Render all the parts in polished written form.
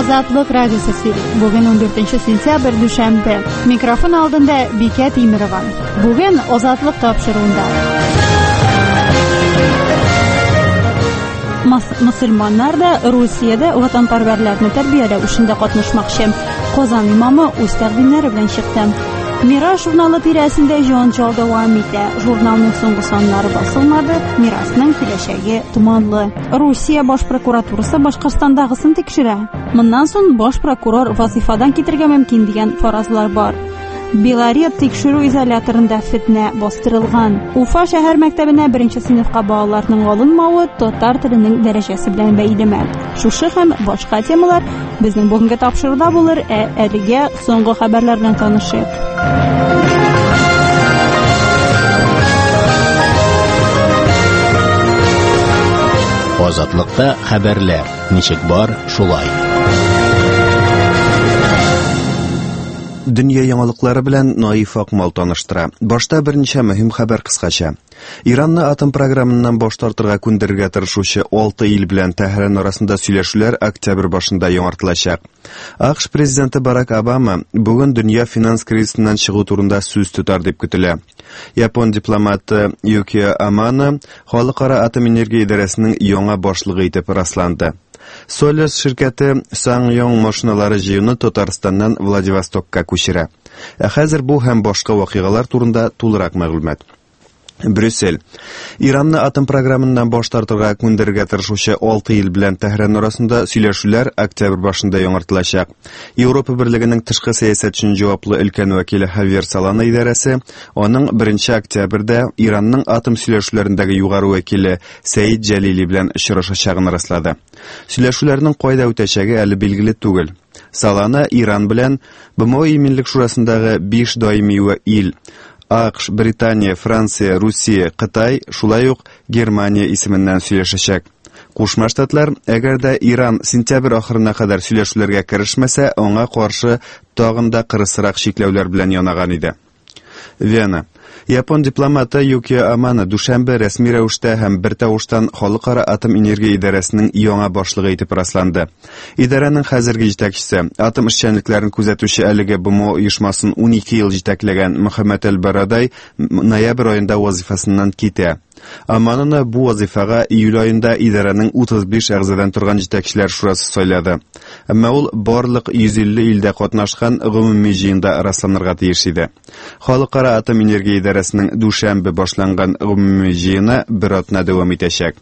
Azatlık Radyosu Seri. Bugün 14 sentyabr Düşembe. Mikrofon aldığında Biket İmirvan. Bugün Azatlık tapşırığında. Müslümanlar da Rusiyada vatanperverlerini terbiyede uşunda katlaşmakçı. Qozan imamı öz təqdimləri bilan çıxdı. Miras jurnalı tirəsində janjal davam etdi. Jurnalın so'nggi sonlari bosilmadi. Mirasning kelajagi tumanli. Rossiya bosh prokuraturasi Boshqirdistondag'isini tekshiradi. Bundan so'ng bosh prokuror vazifadan ketirga mumkin degan farazlar bor. Belarus tekshiruv izolyatorida fitna bostirilgan. Ufa shahar maktabida 1-sinfga bolalarning olinmavi tatar tilining darajasi bilan bog'liq. Shu ham boshqa temalar bizning bugungi topshiriqda bo'lar. Aliga so'nggi xabarlar bilan tanishib. Ozodlikda xabarlar nechik bor shulay. Dünya yangilıklari bilan Noif Oqmol tanishtira. Boshda bir necha muhim xabar qisqacha. Iranni atom programmasidan bosh tortirga ko'ndirga tirishuvchi 6 yil bilan Tehran orasida suylashuvlar oktyabr boshida yo'naltirilacak. AQSh prezidenti Barack Obama bugun dunyo finans krizisidan chiqib turida so'z tutar deb kutiladi. Yapon diplomati Yukio Amano xalqaro atom energiya idorasining yangi boshlig'i etib raslandi. Solis shirkati Sangyong mashinalari jiyini Tataristondan Vladivostokka ko'chiradi. Hozir bu ham boshqa voqealar turida to'liq ma'lumot. Bryussel Iranni atom programmasidan bosh tortirga ko'ndirga tirishuvchi 6 yil bilan Tehran orasida suylashuvlar oktyabr boshida yo'naltirilacak. Yevropa Birligining tashqi siyosat uchun javobli ilkan vakili Javier Solana idorasi onun 1-oktyabrda Iranning atom suylashuvlaridagi yuqori vakili Said Jalili bilan uchrashishini rasladi. Suylashuvlarning qoida o'tashagi hali belgili tugil. Solana Iran bilan BMO Milliy shurasindagi 5 doimiy il AQSh, Britaniya, Fransiya, Rossiya, Xitoy, shulay uq Germaniya ismidan suylashacak. Qo'shma Shtatlar agarda Iran sentyabr oxirina qadar suylashuvlarga kirishmasa, unga qarshi tog'inda qirsiroq cheklovlar bilan yonagan edi. Viyana Yapon diplomati Yukio Amano dushanba rasmiy ravishda ham bir tovushdan xalqaro atom energiya idorasining yangi boshlig'i etib raslandi. Idoraning hozirgi yetakchisi, atom ishchanliklarini kuzatuvchi aliga BMO uyushmasini 12 yil yetaklagan Muhammad al-Baraday noyabr oyida vazifasidan ketdi. Amanoni bu vazifaga iyul oyida idoraning 35 a'zodan turgan yetakchilar shurasi sayladi. Ammo u barliq 150 yilda qatnashgan umumiy jiyinda raslanirga tegishli. Xalqaro atom energiya idorasining dushanba boshlangan umumiy jiyini bir oyda davom etacak.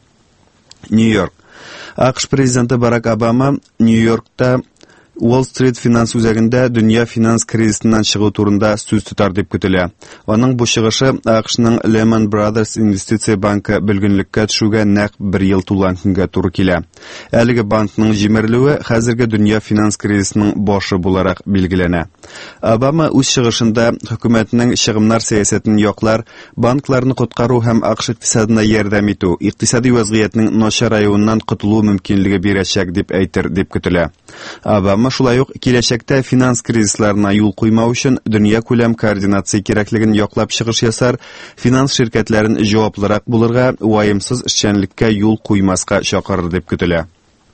New York AQSh prezidenti Barack Obama New Yorkda Wall Street finans o'zagida dunyo finans krizisidan chiqib turida so'z tutar deb kutiladi. Uning bu chiqishi AQShning Lehman Brothers investitsiya banki bilginlikka tushuga naq 1 yil to'langunga to'g'ri keladi. Haligi bankning jimiriluvi hozirgi dunyo finans krizisining boshi bo'larak belgilanadi. Obama o'z chiqishida hukumatning shig'imlar siyosatini yoqlar, banklarni qutqaruv ham AQSh iqtisodina yordam etuv, iqtisodiy vaziyatning nosharayidan qutulish mumkinligi beracak deb aytir deb kutiladi. Obama shulay uq kelajakda finans krizislarına yo'l qo'ymoq uchun dunyo ko'lam koordinatsiya kerakligini yoqlab chiqish yasar, finans shirkatlarini javobliroq bo'lirga, vayimsiz ishchanlikka yo'l qo'ymasga chaqirir deb kutiladi.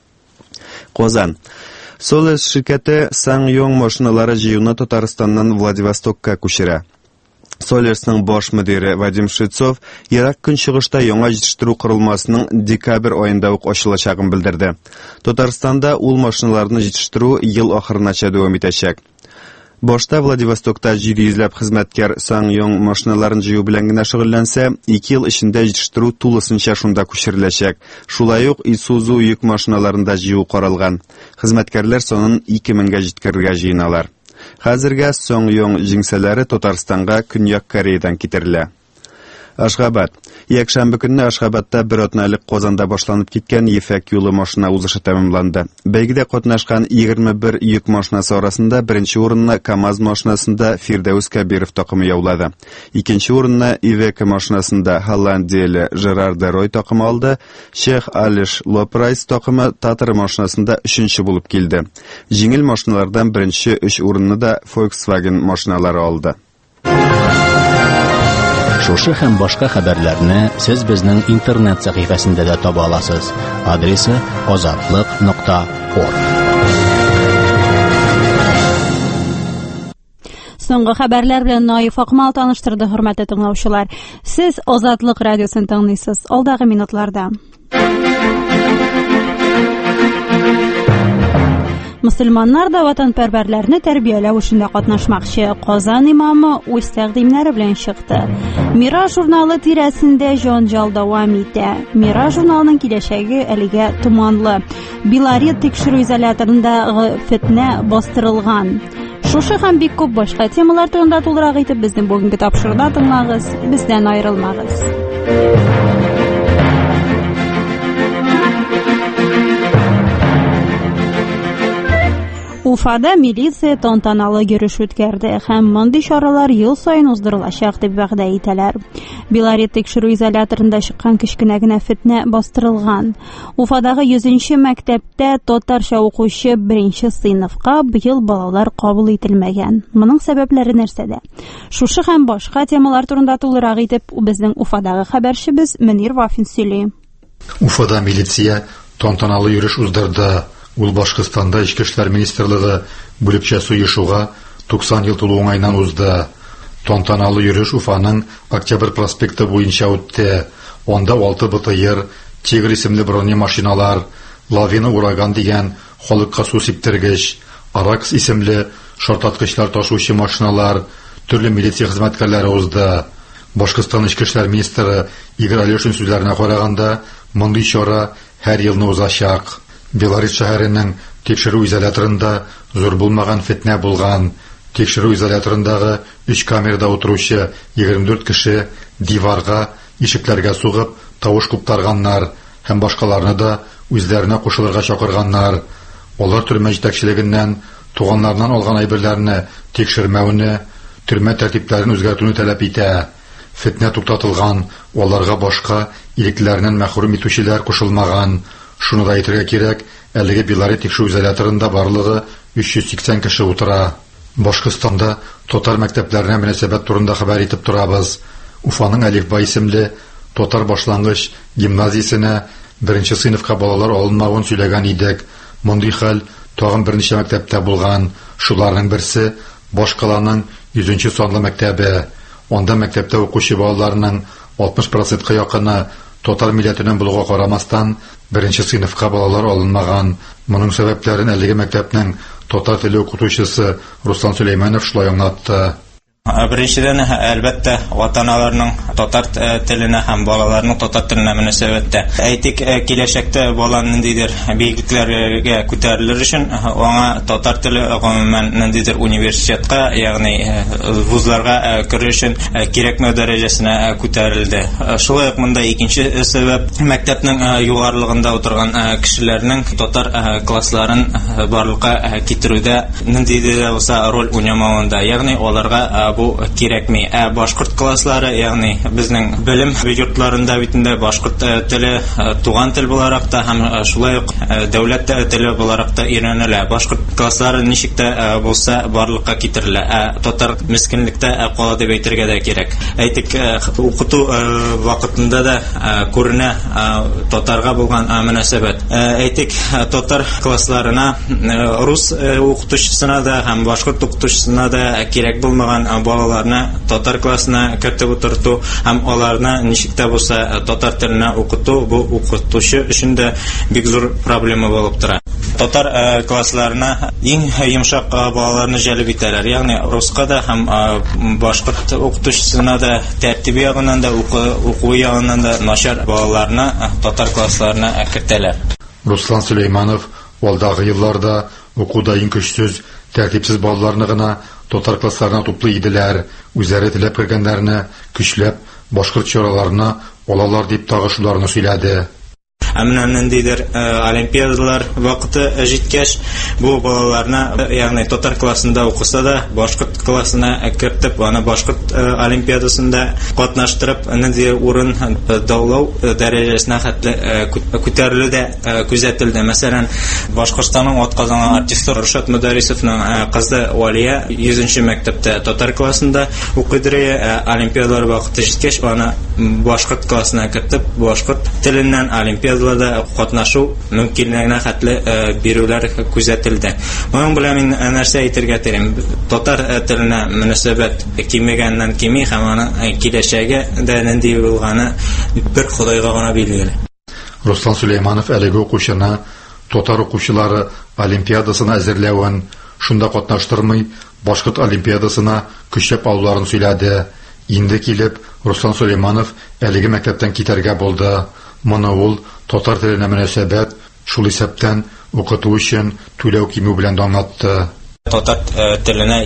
Qozon Solis shirkati Sangyong mashinalari jiyini Tataristondan Vladivostokka ko'chiradi. Solersning bosh mudiri Vadim Shitsov Iroq kunchiqishda yangi yetishtiruv qurilmasining dekabr oyida ochilachagini bildirdi. Tataristonda ul mashinalarini yetishtiruv yil oxirigacha davom etacak. Boshda Vladivostokda 700 xizmatkar Sangyong mashinalarini jiyu bilangina shug'ullansa, 2 yil ichida yetishtiruv to'lisincha shunda ko'chirilacak. Shulay uq Isuzu yuk mashinalarida jiyu qaralgan. Xizmatkarlar sonini 2000 ga yetkazirga jiyinalar. Hozirga Sangyong jinsalari Tataristonga Kunyoq Koreyadan ketiriladi. Ashgabat yakshanba kuni Ashgabatda bir o'tnalik Qozonda boshlanib ketgan Yefak yo'li mashina uzishi tamomlandi. Belgida qatnashgan 21 yuk mashinasi orasida birinchi o'rinni Kamaz mashinasida Firdavs Kabirov taqimi yo'ladi. Ikkinchi o'rinni Iveco mashinasida Hollandiyalik Gerard Deroy taqimi oldi. Sheikh Alish Loprais taqimi Tatar mashinasida 3-chi bo'lib keldi. Jingil mashinalardan birinchi 3 o'rinni da Volkswagen mashinalari oldi. Шушы һәм башка хәбәрләрне сез безнең интернет сәхифәсендә дә таба аласыз. Адресы azatliq.org. Соңгы хәбәрләр белән Наиф Акмал таныштырды, хөрмәтле тыңлаучылар. Сез Азатлык радиосын тыңлыйсыз. Алдагы минутларда Мөселманнар да ватанпәрвәрләрне тәрбияләү эшендә катнашмакчы. Казан имамы үз тәкъдимнәре белән чыкты. Мира журналы тирәсендә җанҗал дәвам итә. Мира журналының киләчәге әлегә туманлы. Белорет тикшерү изоляторындагы фетнә бастырылган. Шушы һәм бик күп башка темалар турында тулырак итеп безнең бүгенге тапшыруда тыңлагыз. Бездән аерылмагыз. Уфада милиция тантаналы йөреш үткәрде һәм мондый чаралар ел саен уздырылачак дип вәгъдә итәләр. Белорет тикшерү изоляторында чыккан кечкенә генә фетнә бастырылган. Уфадагы 100нче мәктәптә татарча укучы 1нче сыйныфка быел балалар кабул ителмәгән. Моның сәбәпләре нәрсәдә? Шушы һәм башка темалар турында тулырак итеп безнең Уфадагы хәбәрчебез Мөнир Вафин сөйли. Уфада милиция тантаналы йөреш уздырды. Ул Башкортстанда Ичке эшләр министрлыгы бүлекчәсе оешуга 90 ел тулу уңайнан узды. Тантаналы йөреш Уфаның Октябрь проспекты буенча үтте. Онда 6 БТР, Тигр исемле бронемашиналар, Лавина ураган дигән халыкка су сиптергеч, Аракс исемле шартлаткычлар ташучы машиналар, төрле милиция хезмәткәрләре узды. Башкортстан Ичке эшләр министры Игорь Алешин сүзләренә караганда, мондый чара һәр елны узачак. Белорет шәһәренең тикшерү изоляторында зур булмаган фетнә булган. Тикшерү изоляторындагы 3 камерада утыручы 24 кеше диварга, ишекләргә сугып, тавыш куптарганнар һәм башкаларны да үзләренә кушылырга чакырганнар. Алар төрмә җитәкчелегеннән туганнарыннан алган әйберләрне тикшермәүне, төрмә тәртипләрен үзгәртүне таләп итә. Фетнә туктатылган, аларга башка ирекләрнән мәхрүм итүчеләр кушылмаган. Шуны да әйтергә кирәк, әлеге Белорет тикшерү изоляторында барлыгы 380 кеше утыра. Башкортстанда татар мәктәпләренә мөнәсәбәт турында хәбәр итеп торабыз. Уфаның Әлифбай исемле татар башлангыч гимназиясенә 1нче сыйныфка балалар алынмавын сөйләгән идек. Мондый хәл тагын берничә мәктәптә булган. Шуларның берсе Башкаланың 100нче санлы мәктәбе. Онда мәктәптә укучы балаларның 60%-ка якыны татар милләтеннән булуга карамастан 1нче сыйныфка балалар алынмаган. Моның сәбәпләрен әлеге мәктәпнең татар теле укытучысы Руслан Сөләйманов шулай аңлатты. Беренчедән, әлбәттә, ватаналарның татар теленә һәм балаларның татар теленә мөнәсәбәттә. Әйтик, киләчәктә баланың ниндидер биекләргә күтәрелер өчен аңа татар теле гомумән ниндидер университетка, ягъни вузларга керү өчен кирәкмәү дәрәҗәсенә күтәрелде. Шулай ук монда икенче сәбәп мәктәпнең югарылыгында утырган кешеләрнең татар классларын барлыкка китерүдә ниндидер булса роль уйнамавында, ягъни аларга бу кирәкми. Башкорт класслары, ягъни безнең белем йортларында битендә башкорт теле туган тел буларак та һәм шулай ук дәүләт теле буларак та өйрәнелә. Башкорт класслары ничек тә булса барлыкка китерелә. Татар мискинлектә кала дип әйтергә дә кирәк. Әйтик, укыту вакытында да күренә татарга булган мөнәсәбәт. Әйтик, татар классларына рус укытучысына да һәм башкорт укытучысына да кирәк булмаган балаларны татар классына кертеп утырту һәм аларны ничек тә булса татар теленә укыту бу укытучы өчен дә бик зур проблема булып тора. Татар классларына иң йомшак балаларны җәлеп итәләр. Ягъни руска да һәм башкорт укытучысына да тәртип ягыннан да уку ягыннан да начар балаларны татар классларына кертәләр. Руслан Сөләйманов алдагы елларда укуда иң көчсез, тәртипсез балаларны гына татар классларына туплый иделәр. Үзләре теләп кергәннәрне көчләп башкорт чараларына алалар дип тагы шуларны сөйләде. Әмнән ниндидер олимпиадалар вакыты җиткәч, бу балаларны, ягъни татар классында укыса да, башкорт классына кертеп, аны башкорт олимпиадасында катнаштырып, ниндидер урын даулау дәрәҗәсенә хәтле күтәрелү дә күзәтелде. Мәсәлән, Башкортстанның атказанган артисты Рушад Мөдәрисовның кызы Валия 100нче мәктәптә татар классында укыдыры, олимпиадалар вакыты җиткәч, аны башкорт классына кертеп, башкорт теленнән олимпиада Олимпиадаларда катнашу мөмкинлегенә хәтле бирүләр күзәтелде. Моның белән мин нәрсә әйтергә телим? Татар теленә мөнәсәбәт кимегәннән кими һәм аның киләчәге дә нинди булганы бер Худайга гына билгеле. Руслан Сулейманов әлеге укучыны татар укучылары Олимпиадасына әзерләвен шунда катнаштырмый, Башкорт Олимпиадасына көчләп алуларын сөйләде. Инде килеп, Руслан Сулейманов әлеге мәктәптән китәргә булды. Моны ул татар теленә мөнәсәбәт, шул исәптән укыту өчен түләү кимү белән аңлатты. Татар теленә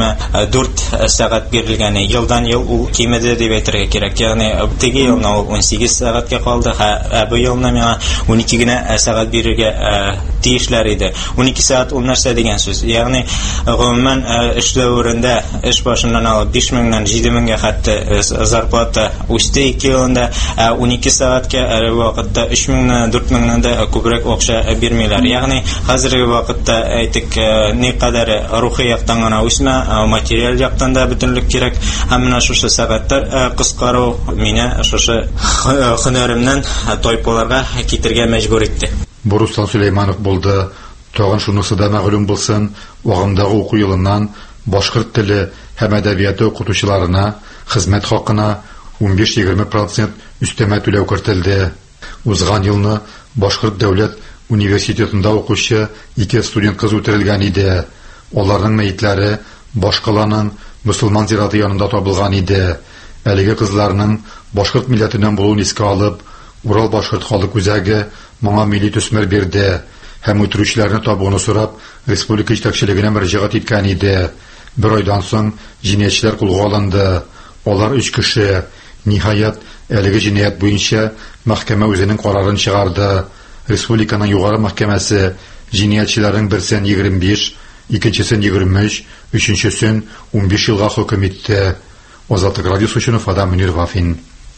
24 сәгать бирелгән. Елдан ел ул кимеде дип әйтергә кирәк. Ягъни теге елны ул 18 сәгатькә калды, бу елны миңа 12 генә сәгать бирергә тиешләр иде. 12 сәгать ул нәрсә дигән сүз? Ягъни гомумән эшләүрендә эш башыннан алып 5000-нән 7000-гә хәтта зарплата үсте 2 елында, 12 сәгатькә әле вакытта 3000-нән 4000-нән дә күбрәк акча бирмиләр. Ягъни хәзерге вакытта әйтик никадәр рухи яктан гына үсмә, материаль яктан да бөтенлек кирәк. Һәм менә шушы сәгатьләр кыскару мине шушы һөнәремнән тайпаларга китергә мәҗбүр итте. Руслан Сулейманов булды. Тагын шунысы да мәгълүм булсын, вагымдагы уку елыннан башкорт теле һәм әдәбияты укытучыларына хезмәт хакына 15-20% өстәмә түләү кертелде. Узган елны Башкорт дәүләт университетында укучы 2 студент кыз үтерелгән иде. Аларның мәйетләре башкаланың мөселман зираты янында табылган иде. Әлеге кызларның башкорт милләтеннән булуын искә алып, Урал башкорт халык үзәге моңа милли төсмер бирде һәм үтерүчеләрне табуны сорап республика җитәкчелегенә мөрәҗәгать иткән иде. Бер айдан соң җинаятьчеләр кулга алынды. Алар 3 кеше. Ниһаять, әлеге җинаять буенча мәхкәмә үзенең карарын чыгарды. Республиканың югары мәхкәмәсе җинаятьчеләрнең берсен 25, икенчесен 23, өченчесен 15 елга хөкем итте. Азатлык радиосы өчен Фада Мөнир Вафин.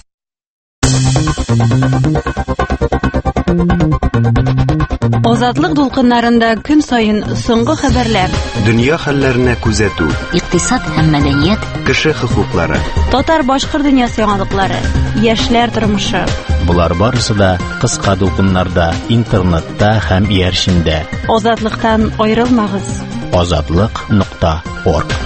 Азатлык дулкыннарында көн сайын соңгы хәбәрләр. Дөнья хәлләренә күзәтү. Икътисад һәм мәдәният. Кеше хокуклары. Татар-башкорт дөньясы яңалыклары. Яшьләр тормышы. Булар барысы да кыска дулкыннарда, интернетта һәм иярчендә. Азатлыктан аерылмагыз. Azatlyk.org.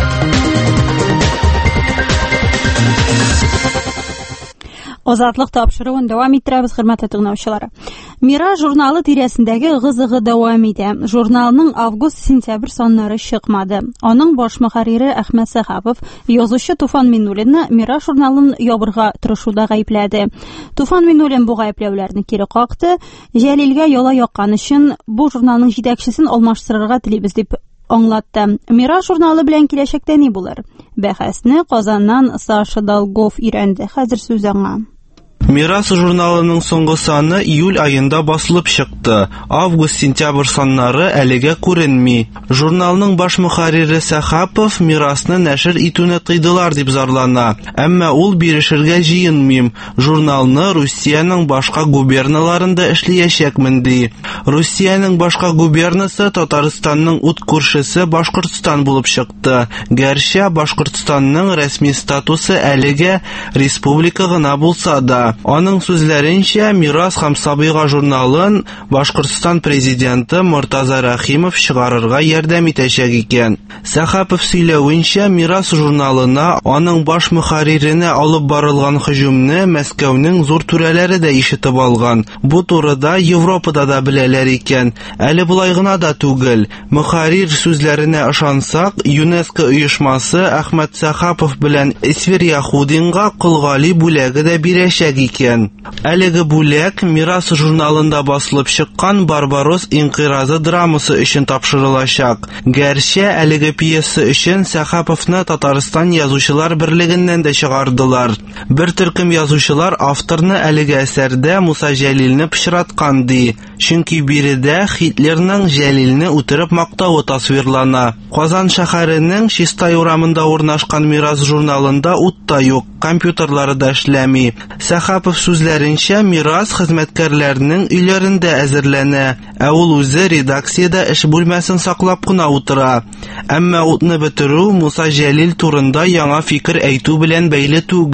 Азатлык тапшыруын дәвам иттерәбез, хөрмәтле тыңлаучылар. Мира журналы тирәсендәге гызыгы дәвам итә. Журналның август-сентябрь саннары чыкмады. Аның баш мөхәррире Әхмәт Сәхапов язучы Туфан Миннуллинны Мира журналын ябырга тырышуда гаепләде. Туфан Миннуллин бу гаепләүләрне кире какты. Җәлилгә яла яккан өчен бу журналның җитәкчесен алмаштырырга телибез дип аңлатты. Мира журналы белән киләчәктә ни булыр? Бәхәсне Казаннан Саша Долгов өйрәнде. Хәзер сүз аңа. Мирас журналының соңгы саны июль айында басылып чыкты. Август-сентябрь саннары әлегә күренми. Журналның баш мөхәррире Сәхапов Мирасны нәшер итүне тыйдылар дип зарлана. Әмма ул бирешергә җыенмыйм. Журналны Русиянең башка губерналарында эшләячәкмен ди. Русиянең башка губернасы Татарстанның ут күршесе Башкортстан булып чыкты. Гәрчә Башкортстанның рәсми статусы әлегә республика гына булса да. Аның сүзләренчә, Мирас һәм Сабыйга журналын Башкортстан президенты Мортаза Рахимов чыгарырга ярдәм итәчәк икән. Сәхапов сөйләвенчә, Мирас журналына аның баш мөхәрриренә алып барылган һөҗүмне Мәскәүнең зур түрәләре дә ишетеп алган. Бу турыда Европада да беләләр икән. Әле булай гына да түгел. Мөхәррир сүзләренә ышансак, ЮНЕСКО оешмасы Әхмәт Сәхапов белән Эсвир Яхудинга кылгали бүләге дә бирәчәк икән. Әлеге бүләк Мирас журналында басылып чыккан Барбарос инкыйразы драмасы өчен тапшырылачак. Гәрчә әлеге пьеса өчен Сәхаповны Татарстан язучылар берлегеннән дә чыгардылар. Бер төркем язучылар авторны әлеге әсәрдә Муса Җәлилне пычраткан ди. Чөнки биредә Хитлерның Җәлилне үтереп мактавы тасвирлана. Казан шәһәренең Чистай урамында урнашкан Мирас журналында ут та юк, компьютерлары да эшләми. Сәхапов сүзләренчә, Мирас хезмәткәрләренең өйләрендә әзерләнә, ә ул үзе редакциядә эш бүлмәсен саклап кына утыра. Әмма утны бетерү Муса Җәлил турында яңа фикер әйтү белән бәйле түгел.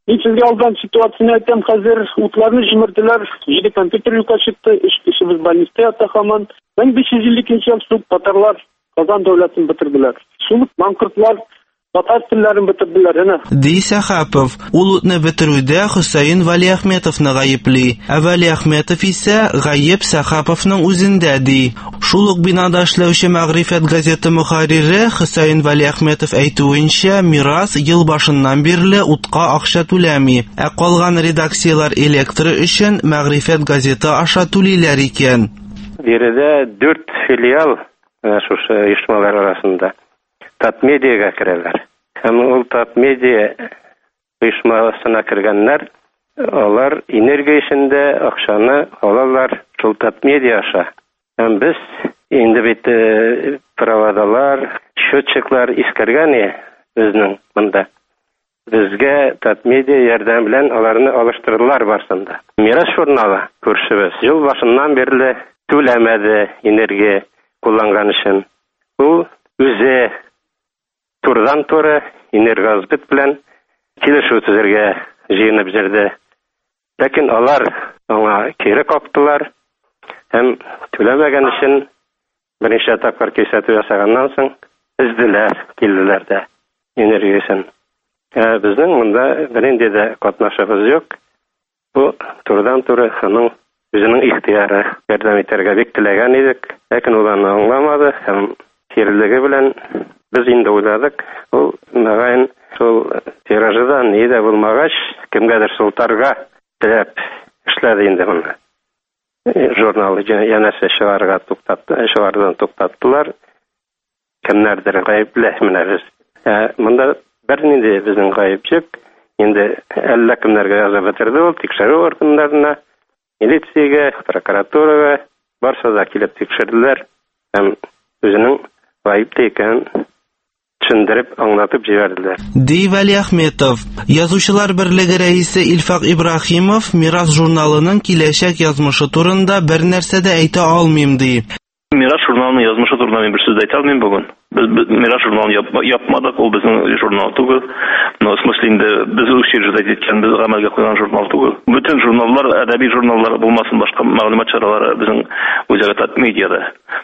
Мен sizga oldin situatsiyani aytdim. Hozir o'tlarni jimirdilar. 7 kompyuter yo'qqa chiqdi. 3 kishimiz больницада yotdi hamon. 1552 yil sulh tatarlar Qozon davlatini bitirdilar. Sulh manqurtlar tatar tillarini bitirdilar ana. Ди Сахапов, ул утны бетерүдә Хөсәен Валиәхметовны гаепли. Ә Валиәхметов исә гаеп Сахаповның үзендә ди. Шул ук бинада эшләүче Мәгърифәт газеты мөхәррире Хөсәен Валиәхметов әйтүенчә, Мирас ел башыннан бирле утка акча түләми, ә калган редакциялар электры өчен Мәгърифәт газеты аша түлиләр икән. Биредә 4 филиал шушы оешмалар арасында Татмедиягә керәләр. Һәм ул Татмедия оешмасына кергәннәр, алар энергия эшендә акчаны алалар шул Татмедия аша. Һәм без инде бит проводалар, счетчиклар искергән безнең монда. Безгә Татмедия ярдәм белән аларны алыштырдылар барсында. Мирас журналы күршебез ел башыннан бирле түләмәде энергия кулланган өчен. Ул үзе турдан-туры энергосбыт белән килешү төзергә җыенып җирде. Ләкин алар аңа кире кактылар һәм түләмәгән өчен беренче тапкыр кисәтү ясаганнан соң издиләр, килделәр дә энергиясын. Безнең монда беренче дә катнашыбыз юк. Бу турдан-туры аның үзенең ихтияры ярдәм итәргә бик теләгән идек, ләкин ул аны аңламады һәм кирелеге белән biz инде уйладык, ул мәгән шул тиражыдан нидә булмагач, кемгәдер султарга теләп эшләде инде моны. Журналы янәсе чыгардан туктаттылар. Кемнәрдер гаепле менә без. Монда бернинди безнең гаеп юк. Инде әллә кемнәргә язып бетерде ул тикшерү органнарына, милициягә, прокуратурага барса да килеп тикшерделәр. Һәм үзенең гаепле икән төшендереп, аңлатып җибәрделәр. Ди Валиәхметов, язучылар берлеге рәисе Илфак Ибрахимов Мирас журналының киләчәк язмышы турында бер нәрсә дә әйтә алмыйм ди. Мирас журналының язмышы турында мин бер сүз әйтә алмыйм бүген. Без Мирас журналын япмадык, ул безнең журнал түгел. Но в смысле инде без учреждать иткән, без гамәлгә куйган журнал түгел. Бүтән журналлар, әдәби журналлар булмасын, башка мәгълүмат чаралары безнең үзәге Татмедиада.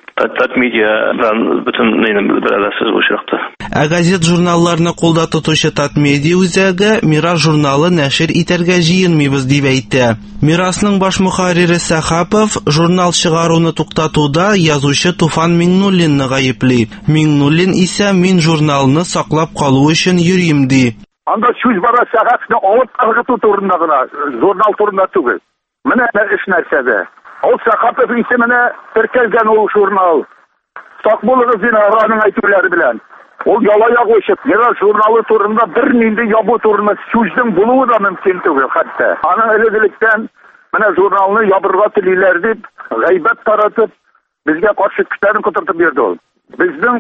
Татмедиадан бүтән нинең берләсез очракта. Ә газет журналларны кулда тотучы Татмедиа үзәге Мирас журналы нәшер итәргә җыенмыйбыз дип әйтә. Мирасның баш мөхәррире Сахапов журнал чыгаруны туктатуда язучы Туфан Миңнуллинны гаепли. Миңнуллин исә мин журналны саклап калу өчен йөрим ди. Анда сүз бара Сахапны алып калгыту турында гына, журнал турында түгел. Менә эш нәрсәдә. Ул Сахапов исеменә теркәлгән ул журнал. Сак булыгыз дин аганың әйтүләре белән. Ул ялаяк очып, Мирас журналы турында бер нинди ябу турында сүзнең булуы да мөмкин түгел хәтта. Аның элегелектән менә журналны ябырга телиләр дип, гайбәт таратып, безгә каршы көчләрен котыртып бирде ул. Безнең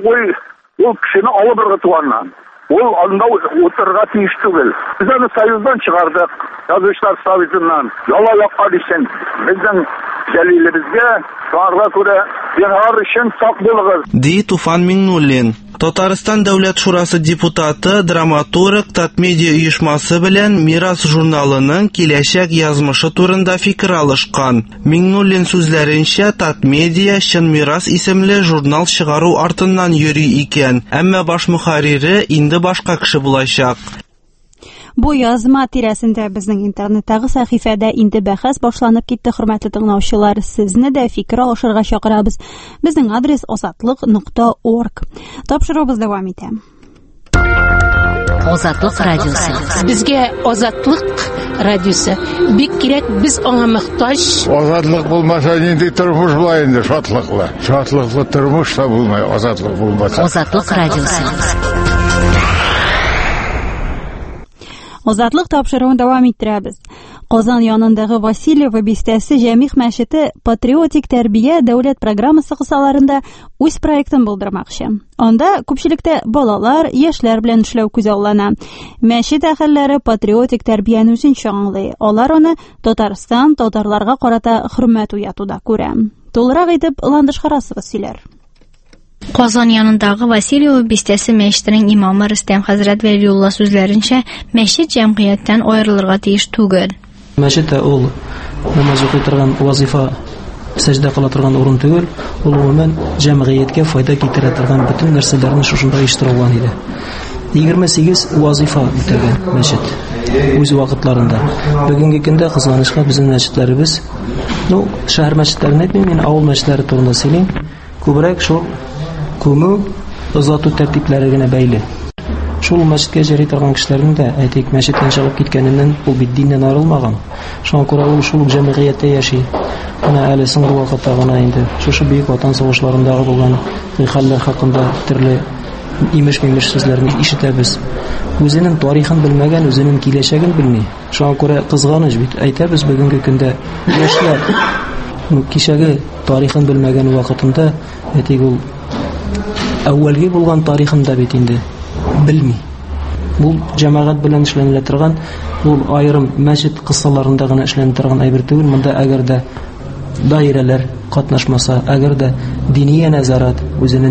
ул кешене алып ыргытуаннан. Ул анда утырга тиеш түгел. Без аны союздан чыгардык, язучылар советыннан. Ялаякка дисен, безнең дәлилебезгә чыгарга күрә яңар өчен сак булыгыз. Ди Туфан Миңнуллин. Татарстан Дәүләт Шурасы депутаты, драматург Татмедиа оешмасы белән Мирас журналының киләчәк язмышы турында фикер алышкан. Миңнуллин сүзләренчә, Татмедиа Чын Мирас исемле журнал чыгару артыннан йөри икән, әмма баш мөхәррире инде башка кеше булачак. Бу язма тирәсендә безнең интернеттагы сәхифәдә инде бәхәс башланып китте, хөрмәтле тыңлаучылар. Сезне дә фикер алышырга чакырабыз. Безнең адрес azatlык.org. Тапшырабыз дәвам итә. Азатлык радиосы. Безгә Азатлык радиосы бик кирәк, без аңа мохтаҗ. Азатлык булмаса нинди тормыш була инде, шатлыклы. Шатлыклы тормыш та булмай, азатлык булмаса. Азатлык радиосы. Азатлык тапшыруын дәвам иттерәбез. Казан янындагы Васильева бистәсе Җәмигъ мәчете патриотик тәрбия дәүләт программасы кысаларында үз проектын булдырмакчы. Анда күпчелектә балалар, яшьләр белән эшләү күзаллана. Мәчет әһелләре патриотик тәрбияне үзенчә аңлый. Алар аны Татарстан, татарларга карата хөрмәт уятуда күрә. Тулырак итеп Ландыш Харасова сөйләр. Qozon yanındагы Васильева бистәсе мәчетенең имамы Рөстәм хәзрәт Вәлиулла сүзләренчә, мәчет җәмгыятьтән аерылырга тиеш түгел. Мәчет ул намаз укый торган вазифа, сәҗдә кыла торган урын түгел, ул гомумән җәмгыятькә файда китерә торган бөтен нәрсәләрне шушында оештырылган иде. 28 вазифа үтәгән мәчет үз вакытларында. Бүгенге көндә кызганычка безнең мәчетләребез, шәһәр мәчетләрен әйтмим, мин авыл мәчетләре турында сөйлим, күбрәк шул күмү, озату тәртипләре генә бәйле. Шул мәчеткә җәри торган кешеләрнең дә, әйтик, мәчеттән чыгып киткәненнән ул бит диннән арылмаган. Шуңа күрә ул шул җәмгыятьтә яши. Ана әле соңгы вакытта гына инде шушы бөек ватан сугышларындагы булган хәлләр хакында төрле имеш-мимеш сүзләрне ишетәбез. Үзенең тарихын белмәгән, үзенең киләчәген белми. Шуңа күрә кызганыч бит. Әйтәбез бүгенге көндә яшьләр кичәге тарихын белмәгән вакытында, әйтик, ул әүвәлге булган тарихын да бит инде белми. Бу җәмәгать белән эшләнелә торган, ул аерым мәчет кыссаларында гына эшләнә торган әйбер түгел. Монда әгәр дә даирәләр катнашмаса, әгәр дә дини нәзарәт үзенең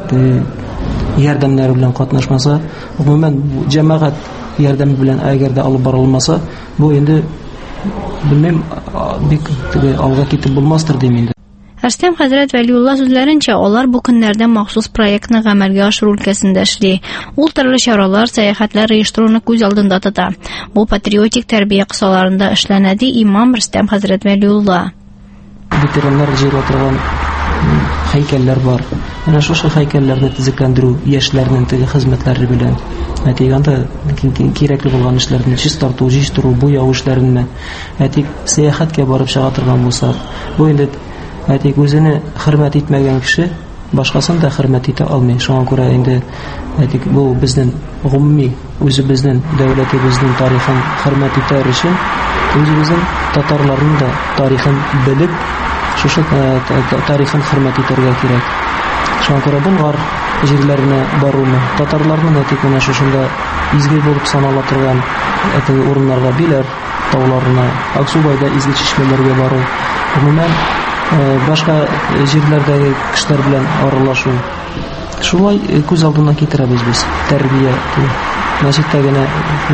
ярдәмнәре белән катнашмаса, гомумән җәмәгать ярдәме белән әгәр дә алып барылмаса, бу инде белмим, бик алга китеп булмастыр дим инде. Рөстәм хәзрәт Вәлиулла сүзләренчә, алар бу көннәрдә махсус проектны гамәлгә ашыру өлкәсендә эшли. Ул төрле чаралар, сәяхәтләр оештыруны күз алдында тота. Бу патриотик тәрбия кысаларында эшләнә ди имам Рөстәм хәзрәт Вәлиулла. Ветераннар җыела торган һәйкәлләр бар. Менә шушы һәйкәлләрне төзекләндерү яшьләрнең теге хезмәтләре белән, әйтегәндә кирәкле булган эшләрне чистарту, җыштыру, буяу эшләрен, әйтик, сәяхәткә барып чыга торган булса, бу инде әйтик, үзене хөрмәт итмәгән кеше башкасын да хөрмәт итә алмый. Шуңа күрә инде әйтик, бу безнең гомуми үзебезнең дәүләтебезнең тарихын хөрмәт итәр өчен үзебезнең татарларның да тарихын белеп, шушы тарихын хөрмәт итәргә кирәк. Шуңа күрә Болгар җирләренә баруны, татарларның әйтик, менә шушында изге булып санала торган әйтик урыннарга, Биләр тауларына, Аксубайда изге чишмәләргә бару, гомумән башка җирләрдәге кешеләр белән аралашу. Шулай күз алдына китерәбез без тәрбия. Мәчеттә генә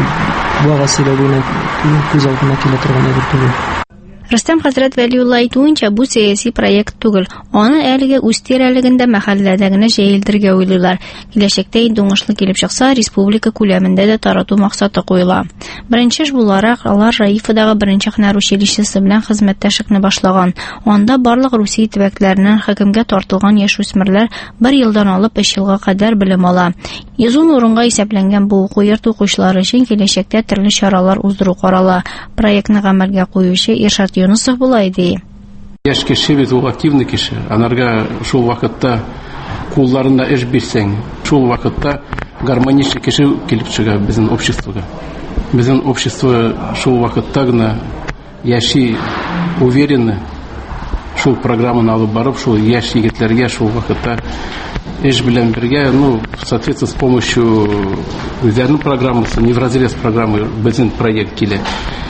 вагыз сөйләүне күз алдына килә торган әйбер түгел. Рөстәм хәзрәт Вәлиулла әйтүенчә, бу сәяси проект түгел. Аны әлегә үз тирәлегендә мәхәлләдә генә җәелдергә уйлыйлар. Киләчәктә инде уңышлы килеп чыкса, республика күләмендә дә тарату максаты куела. Беренче эш буларак алар Раифадагы беренче һөнәр училищесы белән хезмәттәшлекне башлаган. Анда барлык Русия төбәкләреннән хөкемгә тартылган яшүсмерләр 1 елдан алып 3 елга кадәр белем ала. 110 урынга исәпләнгән бу уку йорт укучылары өчен киләчәктә төрле чаралар уздыру карала. Проектны гамәлгә куючы Иршат Юнусов булай ди. Яшь кеше бит ул активный кеше. Анарга шул вакытта кулларында эш бирсәң, шул вакытта гармоничный кеше килеп чыга безнең обществога. Безнең общество шул вакытта гына яши уверенно, шул программаны алып барып, шул яшь егетләргә шул вакытта эш белән бергә, соответственно, с помощью үзләренең программасы, не в разрез программы, безнең проект килә.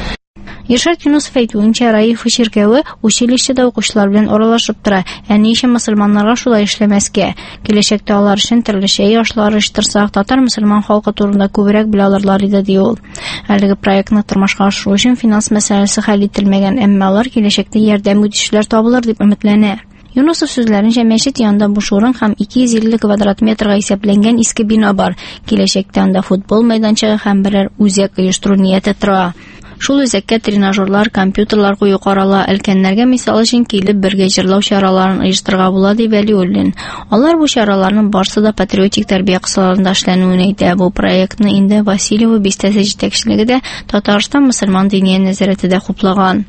Иршат Юнусов әйтүенчә, Раиф ширкәве училищеда укучылар белән аралашып тора. Ни өчен мөселманнарга шулай эшләмәскә? Киләчәктә алар өчен төрле шәй ашлары оештырсак, татар-мөселман халкы турында күбрәк белә алырлар иде ди ул. Әлеге проектны тормышка ашыру өчен финанс мәсьәләсе хәл ителмәгән, әмма алар киләчәктә ярдәм итүчеләр табылыр дип өметләнә. Юнусов сүзләренчә, мәчет янында буш урын һәм 250 квадрат метрга исәпләнгән иске бина бар. Киләчәктә анда футбол мәйданчыгы һәм берәр үзәк оештыру нияте тора. Шул үзәккә тренажерлар, компьютерлар кую карала, өлкәннәргә мисал өчен килеп бергә җырлау чараларын оештырырга була ди Вәлиуллин. Алар бу чараларның барысы да патриотик тәрбия кысаларында эшләнүен әйтә. Бу проектны инде Васильева бистәсе җитәкчелегендә Татарстан мөселман дини нәзарәте дә хуплаган.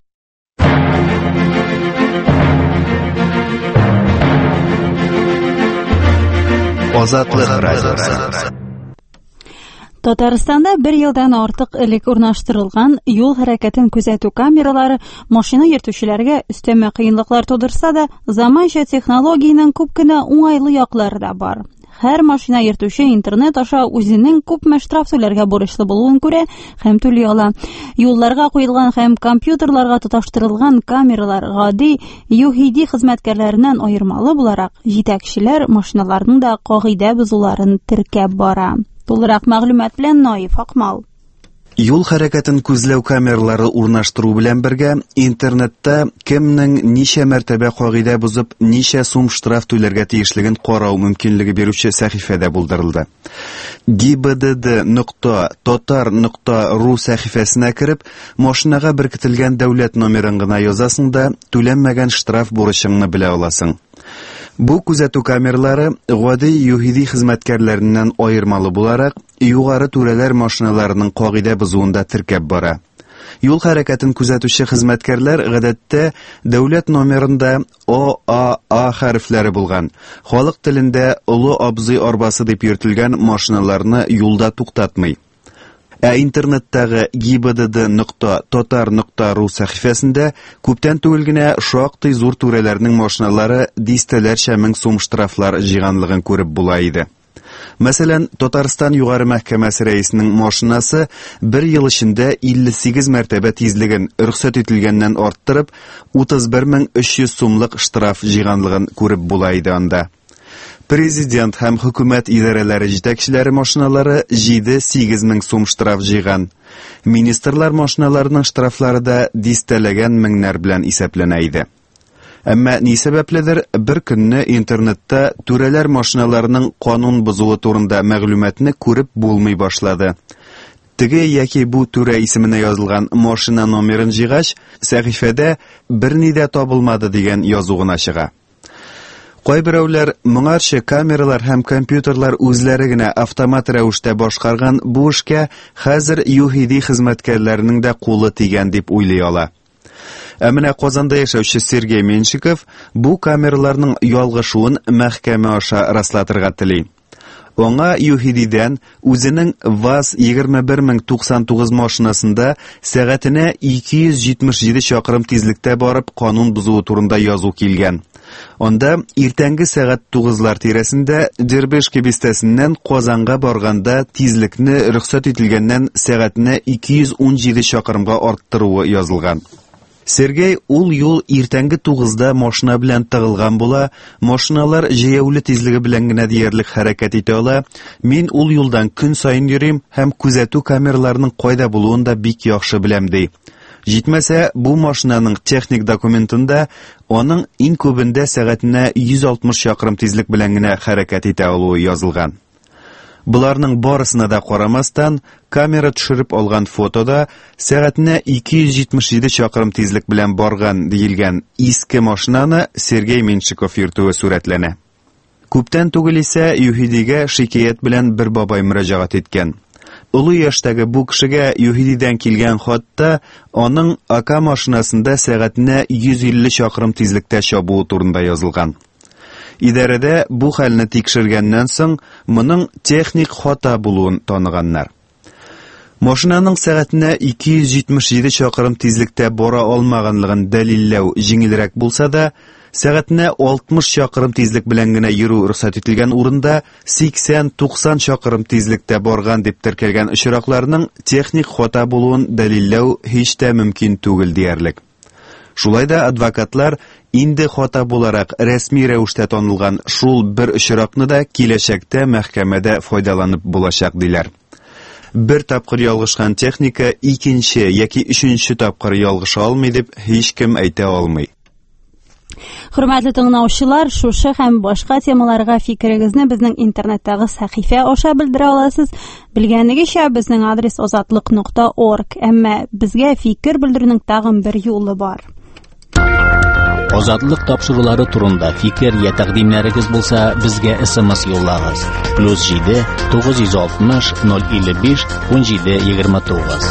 Азатлык радиосы. Татарстанда 1 елдан артык элек урнаштырылган юл хәрәкәтен күзәтү камералары машина йөртүчеләргә өстәмә кыенлыклар тудырса да, заманча технологиянең күп кенә уңайлы яклары да бар. һәр машина йөртүче интернет аша үзенең күпме штраф түләргә бурычлы булуын күрә һәм түли ала. Юлларга куелган һәм компьютерларга тоташтырылган камералар гади ЮХИДИ хезмәткәрләреннән аермалы буларак, җитәкчеләр машиналарның да кагыйдә бозуларын теркәп бара. Тулырак мәгълүмат белән Наиф Акмал. Юл хәрәкәтен күзләү камералары урнаштыру белән бергә интернетта кемнең ничә мәртәбә кагыйдә бузып, ничә сум штраф түләргә тиешлеген карау мөмкинлеге бирүче сәхифәдә булдырылды. gibdd.totar.ru сәхифәсенә кереп, машинага беркетелгән дәүләт номерын гына язасың да түләнмәгән штраф бурычыңны белә аласың. Бу күзәтү камералары гади ЮХИДИ хезмәткәрләреннән аермалы буларак, югары түрәләр машиналарының кагыйдә бозуында теркәп бара. Юл хәрәкәтен күзәтүче хезмәткәрләр гадәттә дәүләт номерында ОАА хәрефләре булган, халык телендә олы абзый арбасы дип йөртелгән машиналарны юлда туктатмый. Ә интернеттагы gibdd.totar.ru сәхифәсендә күптән түгел генә шактый зур түрәләрнең машиналары дистәләрчә мең сум штрафлар җыйганлыгын күреп була иде. Мәсәлән, Татарстан югары мәхкәмәсе рәисенең машинасы 1 ел эчендә 58 мәртәбә тизлеген рөхсәт ителгәннән арттырып 31300 сумлык штраф җыйганлыгын күреп була иде анда. Президент һәм хөкүмәт идарәләре җитәкчеләре машиналары 7-8 мең сум штраф җыйган. Министрлар машиналарының штрафлары да дистәләгән меңнәр белән исәпләнә иде. Әмма ни сәбәпледер бер көнне интернетта түрәләр машиналарының канун бозуы турында мәгълүматны күреп булмый башлады. Теге яки бу түрә исеменә язылган машина номерын җыйгач, сәхифәдә берни дә табылмады дигән язу гына чыга. Кайберәүләр моңарчы камералар һәм компьютерлар үзләре генә автомат рәвештә башкарган бу эшкә хәзер ЮХИДИ хезмәткәрләренең дә кулы тигән дип уйлый ала. Ә менә Казанда яшәүче Сергей Меньшиков бу камераларның ялгышуын мәхкәмә аша раслатырга тели. Аңа ЮХИДИдән үзенең ВАЗ-21099 машинасында сәгатенә 277 чакрым тизлектә барып канун бозуы турында язу килгән. Онда иртәнге сәгать 9лар тирәсендә Дербешки бистәсеннән Казанга барганда тизлекне рөхсәт ителгәннән сәгатенә 217 чакрымга арттыруы язылган. Сергей ул юл иртәнге 9да машина белән тыгылган була, машиналар җәяүле тизлеге белән генә диярлек хәрәкәт итә ала. Мин ул юлдан көн сайын йөрим һәм күзәтү камераларының кайда булуын да бик яхшы беләм ди. Җитмәсә, бу машинаның техник документында аның иң күбендә сәгатенә 160 чакрым тизлек белән генә хәрәкәт итә алуы язылган. Буларның барысына да карамастан, камера төшереп алган фотода сәгатенә 277 чакрым тизлек белән барган диелгән иске машинаны Сергей Меньшиков йөртүе сурәтләнә. Күптән түгел исә ЮХИДИгә шикаят белән бер бабай мөрәҗәгать иткән. Улы яшьтәге бу кешегә ЮХИДИдән килгән хатта аның АК машинасында сәгатенә 150 чакрым тизлектә чабуы турында язылган. Идарәдә бу хәлне тикшергәннән соң моның техник хата булуын таныганнар. Машинаның сәгатенә 277 чакрым тизлектә бара алмаганлыгын дәлилләү җиңелрәк булса да, сәгатенә 60 чакрым тизлек белән генә йөрү рөхсәт ителгән урында 80-90 чакрым тизлектә барган дип теркәлгән очракларның техник хата булуын дәлилләү һич тә мөмкин түгел диярлек. Шулай да адвокатлар инде хата буларак рәсми рәвештә танылган шул бер очракны да киләчәктә мәхкәмәдә файдаланып булачак диләр. Бер тапкыр ялгышкан техника икенче яки өченче тапкыр ялгыша алмый дип һич кем әйтә алмый. Хөрмәтле тыңлаучылар, шушы һәм башка темаларга фикерегезне безнең интернеттагы сәхифә аша белдерә аласыз. Белгәнегезчә, безнең адрес ozatlik.org. Әмма безгә фикер белдерүнең тагын бер юлы бар. Азатлык тапшырулары турында фикер я тәкъдимнәрегез булса, безгә SMS юллагыз. +7 960 055 1729.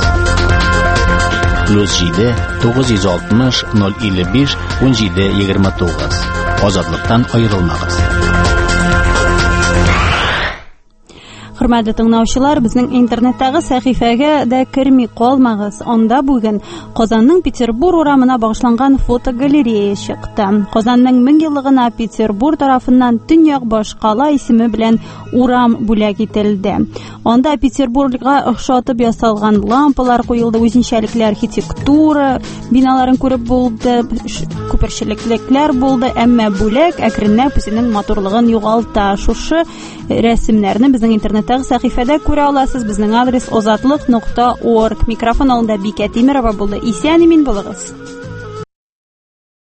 +7 960 055 1729. Азатлыктан аерылмагыз. Хөрмәтле тыңлаучылар, безнең интернеттагы сәхифәгә дә кирми калмагыз. Анда бүген Казанның Петербург урамына багышланган фотогалерея чыкты. Казанның 1000 еллыгына Петербург тарафыннан Төньяк Башкала исеме белән урам бүләк ителде. Анда Петербургка охшатып ясалган лампалар куелды, үзенчәлекле архитектура биналарын күреп булды, күперчелекләр булды, әмма бүләк әкренләп үзенең матурлыгын югалта. Шушы рәсемнәрне безнең интернеттагы сәхифәдә күрә аласыз. Безнең адрес озатлык.org. Микрофон алында Бикә Тимерова булды. Исән-имин булыгыз.